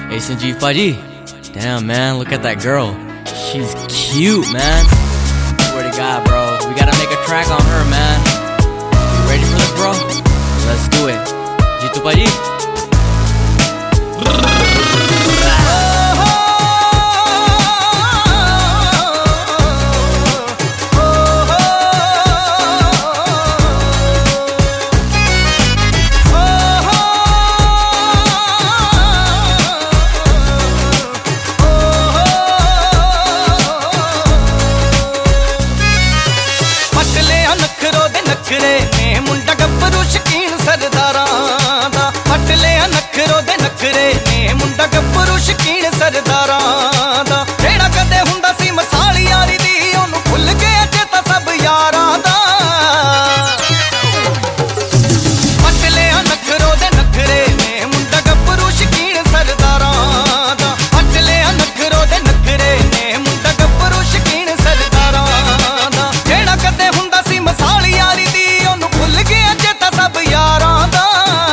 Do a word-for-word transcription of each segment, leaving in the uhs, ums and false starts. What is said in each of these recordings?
Hey Sanjeev Paji, damn man, look at that girl. She's cute, man. Swear to God, bro, we gotta make a track on her, man. You ready for this, bro? Let's do it. Jitu Paji. ने मुंडा गब्बरू शकीन सरदारां दा फट लिया नखरो दे नखरे ने मुंडा गब्बरू शकीन सरदारां दा जेड़ा कदे हुंदा सी मसाल यारी दी ओनू भुल गया जे तां सब यारां दा फट लिया नखरो दे नखरे ने मुंडा गब्बरू शकीन सरदारां दा फट लिया नखरो दे नखरे ने मुंडा गब्बरू शकीन सरदारां दा जेड़ा कदे हुंदा सी मसाल यारी भुल गया चेता सब यारां दा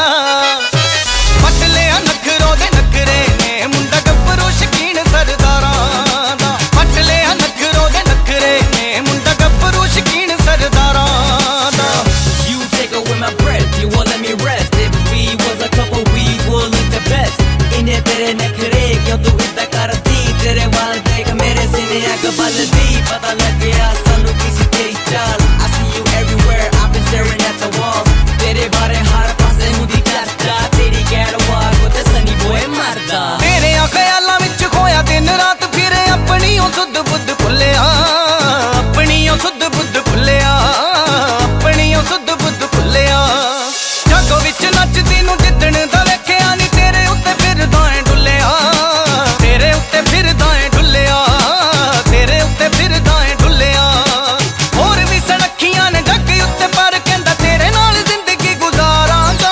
फट लिया नखरो दे नखरे ने मुंडा गब्बरू शकीन सरदारां दा फट लिया नखरो दे नखरे ने मुंडा गब्बरू शकीन सरदारां दा You take away my breath, you won't let me rest. If we was a couple, we would look the best. इन्हें तेरे नखरे क्यों तू इतना करती, तेरे वाल देख मेरे सीने आग बलदी, पता लग गया सानू किसी तेरी चाल. I see you everywhere, I've been staring at the walls. तेरे बारे हर पासे मुझे चर्चा, तेरी कैटवॉक को ते सनी बॉय मरदा. तेरे ख्यालां विच खोया दिन रात फिर अपनी ओ सुध बुद्ध भुल्लिया, अपनी ओ सुध बुद्ध भुल्लिया, अपनी ओ सुध बुद्ध भुल्लिया. जागो विच नचदी नूं जिद्दण दा वेखिया नी तेरे उत्ते फिरदा ऐ डुल्लिया, तेरे उत्ते फिरदा ऐ डुल्लिया, तेरे उत्ते फिरदा ऐ डुल्लिया. होर भी सड़खियां ने जग उत्ते पर कहंदा तेरे नाल जिंदगी गुजारांगा.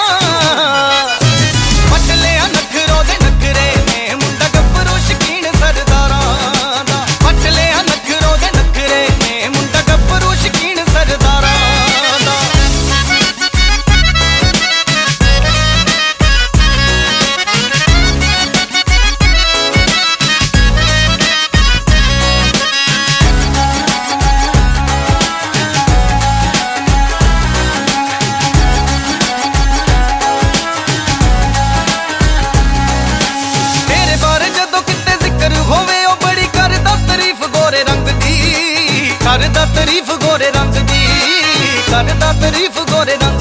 फट लिया नखरो दे नखरे ने मुंडा गब्बरू शकीन सरदारां दा फट लिया नखरो दे नखरे ने मुंडा गब्बरू शकीन सरदारां दा. तेरे बारे जदों किते जिक्र होवे ओ बड़ी करदा तारीफ गोरे रंग दी, करदा तारीफ गोरे रंग दी, करदा तारीफ गोरे रंग